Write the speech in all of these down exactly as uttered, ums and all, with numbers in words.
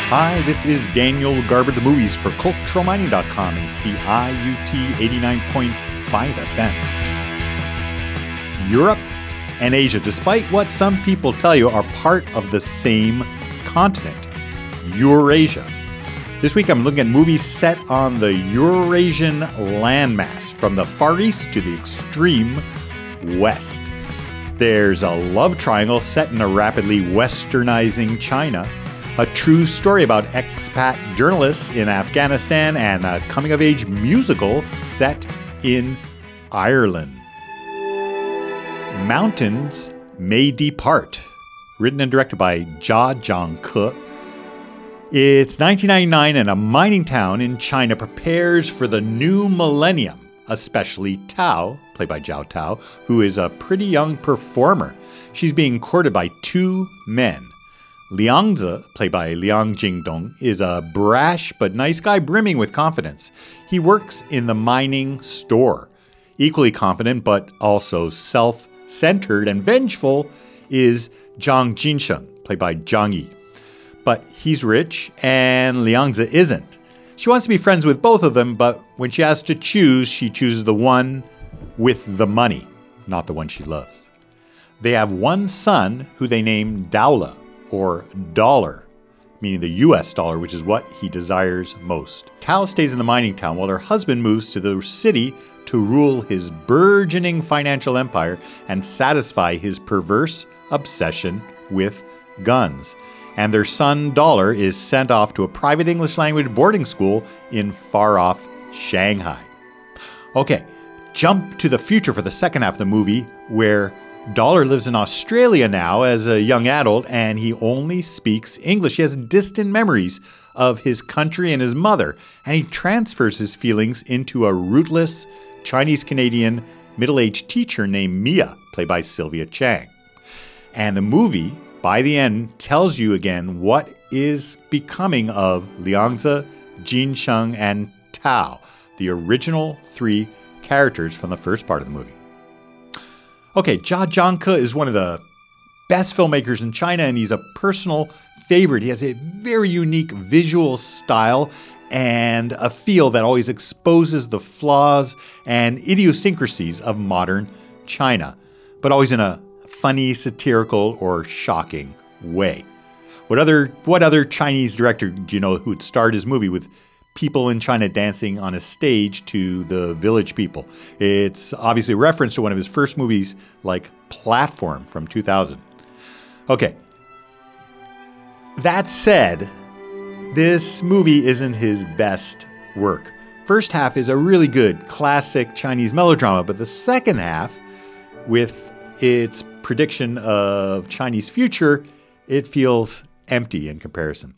Hi, this is Daniel Garber, the movies for Cultural Mining dot com and C I U T eighty-nine point five F M. Europe and Asia, despite what some people tell you, are part of the same continent, Eurasia. This week I'm looking at movies set on the Eurasian landmass, from the Far East to the extreme West. There's a love triangle set in a rapidly westernizing China, a true story about expat journalists in Afghanistan, and a coming-of-age musical set in Ireland. Mountains May Depart, written and directed by Jia Zhangke. It's nineteen ninety-nine, and a mining town in China prepares for the new millennium, especially Tao, played by Zhao Tao, who is a pretty young performer. She's being courted by two men. Liangzi, played by Liang Jingdong, is a brash but nice guy brimming with confidence. He works in the mining store. Equally confident but also self-centered and vengeful is Zhang Jinsheng, played by Zhang Yi. But he's rich and Liangzi isn't. She wants to be friends with both of them, but when she has to choose, she chooses the one with the money, not the one she loves. They have one son who they name Daula, or dollar, meaning the U S dollar, which is what he desires most. Tao stays in the mining town while her husband moves to the city to rule his burgeoning financial empire and satisfy his perverse obsession with guns. And their son, Dollar, is sent off to a private English language boarding school in far-off Shanghai. Okay, jump to the future for the second half of the movie, where Dollar lives in Australia now as a young adult, and he only speaks English. He has distant memories of his country and his mother, and he transfers his feelings into a rootless Chinese-Canadian middle-aged teacher named Mia, played by Sylvia Chang. And the movie, by the end, tells you again what is becoming of Liangzi, Jinsheng, and Tao, the original three characters from the first part of the movie. Okay, Jia Zhangke is one of the best filmmakers in China, and he's a personal favorite. He has a very unique visual style and a feel that always exposes the flaws and idiosyncrasies of modern China, but always in a funny, satirical, or shocking way. What other what other Chinese director do you know who would start his movie with people in China dancing on a stage to the Village People? It's obviously a reference to one of his first movies, like Platform from two thousand. Okay. That said, this movie isn't his best work. First half is a really good classic Chinese melodrama, but the second half, with its prediction of Chinese future, it feels empty in comparison.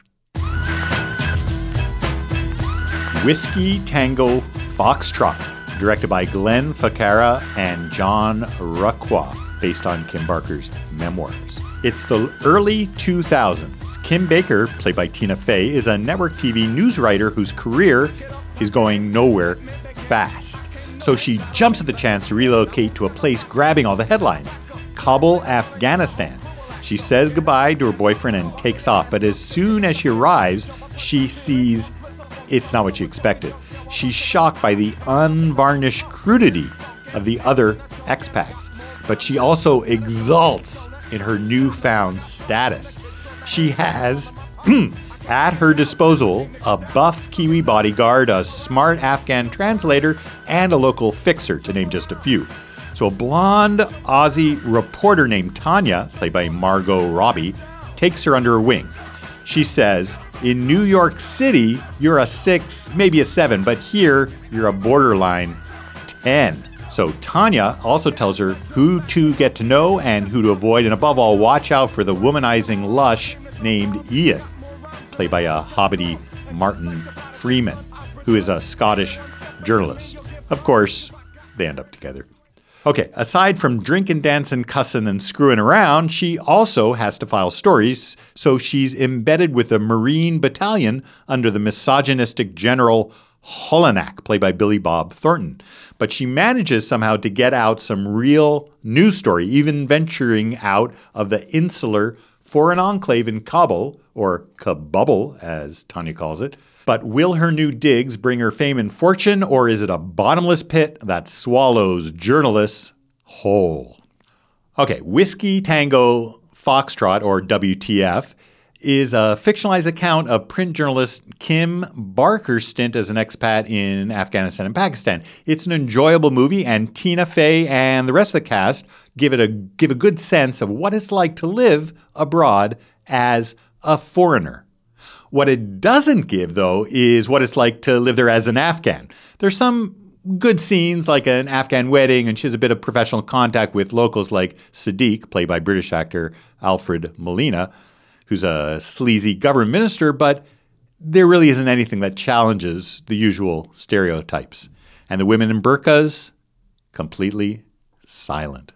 Whiskey Tango Foxtrot, directed by Glenn Ficarra and John Requa, based on Kim Barker's memoirs. It's the early two thousands. Kim Baker, played by Tina Fey, is a network T V news writer whose career is going nowhere fast. So she jumps at the chance to relocate to a place grabbing all the headlines, Kabul, Afghanistan. She says goodbye to her boyfriend and takes off, but as soon as she arrives, she sees it's not what she expected. She's shocked by the unvarnished crudity of the other expats, but she also exults in her newfound status. She has, at her disposal, a buff Kiwi bodyguard, a smart Afghan translator, and a local fixer, to name just a few. So a blonde Aussie reporter named Tanya, played by Margot Robbie, takes her under her wing. She says, in New York City, you're a six, maybe a seven, but here you're a borderline ten. So Tanya also tells her who to get to know and who to avoid, and above all, watch out for the womanizing lush named Ian, played by a hobbity Martin Freeman, who is a Scottish journalist. Of course, they end up together. Okay, aside from drinking, dancing, cussing, and screwing around, she also has to file stories, so she's embedded with a Marine battalion under the misogynistic General Holonak, played by Billy Bob Thornton. But she manages somehow to get out some real news story, even venturing out of the insular for an enclave in Kabul, or Kabubble, as Tanya calls it. But will her new digs bring her fame and fortune, or is it a bottomless pit that swallows journalists whole? Okay, Whiskey Tango Foxtrot, or W T F, is a fictionalized account of print journalist Kim Barker's stint as an expat in Afghanistan and Pakistan. It's an enjoyable movie, and Tina Fey and the rest of the cast give it a give a good sense of what it's like to live abroad as a foreigner. What it doesn't give, though, is what it's like to live there as an Afghan. There's some good scenes, like an Afghan wedding, and she has a bit of professional contact with locals like Sadiq, played by British actor Alfred Molina, who's a sleazy government minister, but there really isn't anything that challenges the usual stereotypes. And the women in burqas, completely silent.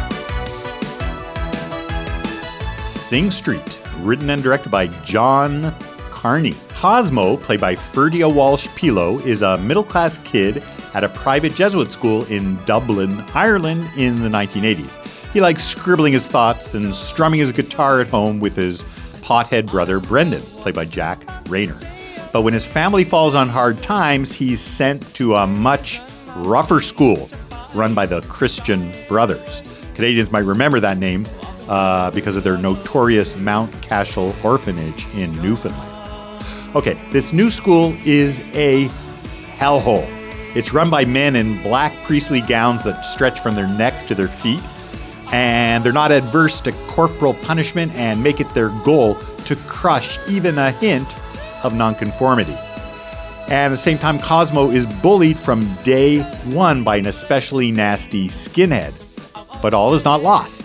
Sing Street, written and directed by John Carney. Cosmo, played by Ferdia Walsh Pilo, is a middle-class kid at a private Jesuit school in Dublin, Ireland in the nineteen eighties. He likes scribbling his thoughts and strumming his guitar at home with his pothead brother Brendan, played by Jack Rayner. But when his family falls on hard times, he's sent to a much rougher school run by the Christian Brothers. Canadians might remember that name uh, because of their notorious Mount Cashel orphanage in Newfoundland. Okay, this new school is a hellhole. It's run by men in black priestly gowns that stretch from their neck to their feet, and they're not adverse to corporal punishment and make it their goal to crush even a hint of nonconformity. And at the same time, Cosmo is bullied from day one by an especially nasty skinhead. But all is not lost,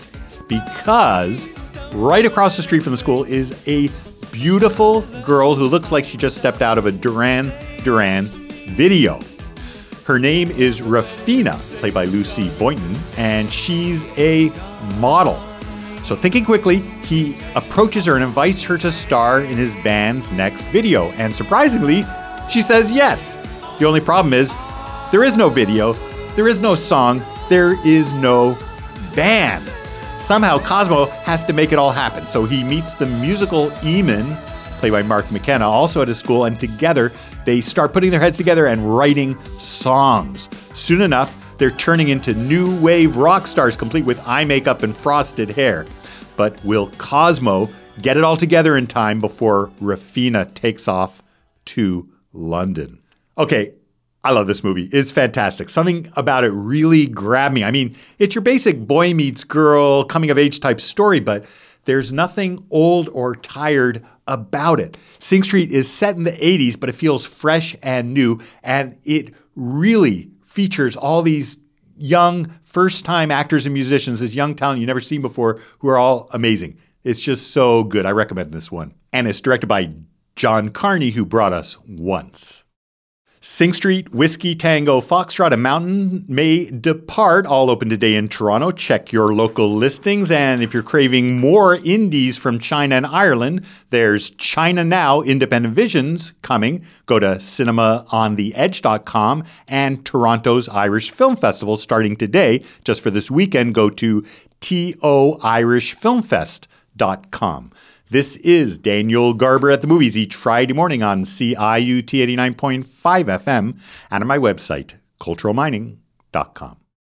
because right across the street from the school is a beautiful girl who looks like she just stepped out of a Duran Duran video. Her name is Rafina, played by Lucy Boynton, and she's a model. So thinking quickly, he approaches her and invites her to star in his band's next video. And surprisingly, she says yes. The only problem is there is no video, there is no song, there is no band. Somehow Cosmo has to make it all happen. So he meets the musical Eamon, played by Mark McKenna, also at his school, and together they start putting their heads together and writing songs. Soon enough, they're turning into new wave rock stars, complete with eye makeup and frosted hair. But will Cosmo get it all together in time before Rafina takes off to London? Okay, I love this movie. It's fantastic. Something about it really grabbed me. I mean, it's your basic boy meets girl, coming of age type story, but there's nothing old or tired about it. Sing Street is set in the eighties, but it feels fresh and new, and it really features all these young first-time actors and musicians, this young talent you've never seen before, who are all amazing. It's just so good. I recommend this one. And it's directed by John Carney, who brought us Once. Sing Street, Whiskey Tango Foxtrot, and Mountain May Depart, all open today in Toronto. Check your local listings. And if you're craving more indies from China and Ireland, there's China Now Independent Visions coming. Go to cinema on the edge dot com, and Toronto's Irish Film Festival starting today. Just for this weekend, go to to irish film fest dot com. This is Daniel Garber at the Movies each Friday morning on C I U T eighty-nine point five F M and on my website, cultural mining dot com.